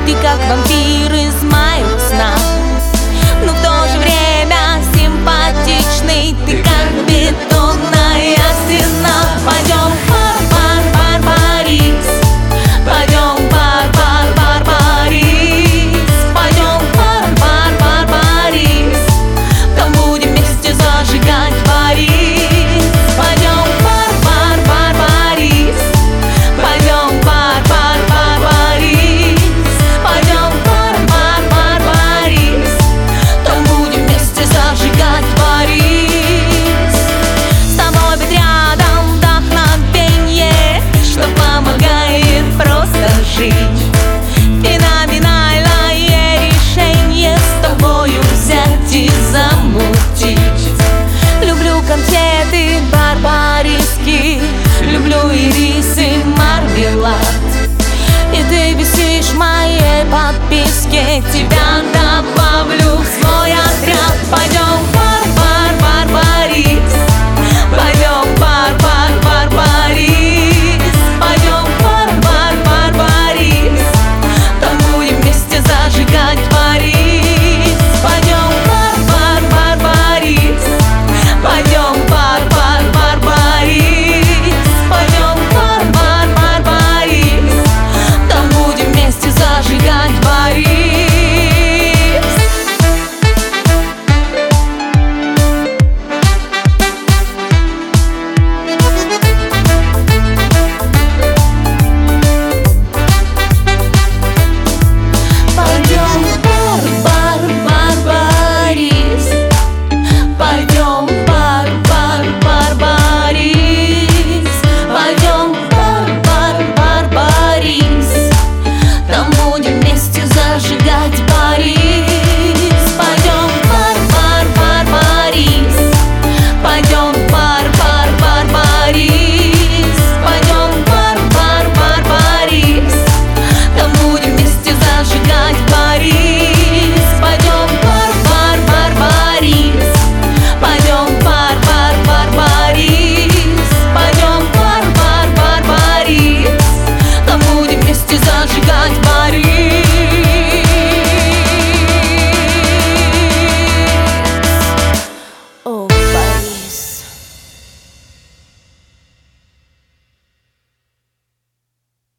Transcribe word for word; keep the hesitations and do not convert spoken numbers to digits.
Ты как вампир из моего сна, но в то же время симпатичный. Ты как бетонная стена. Пойдем в бар, бар, бар, Парис. Пойдем в бар, бар, бар, Парис. Пойдем в бар, бар, бар, Парис. Там будем вместе зажигать Парис. Пойдем в бар, бар, бар, Парис. Пойдем в бар, бар, бар, Парис. Пойдем в бар, бар, бар, Парис. Там будем вместе зажигать Парис. С тобой быть рядом вдохновенье, что помогает просто жить. Феноменальное решение с тобою взять и замутить. Люблю конфеты барбариски, люблю ирис и мармелад. И ты висишь в моей подписке, тебя добавлю в свой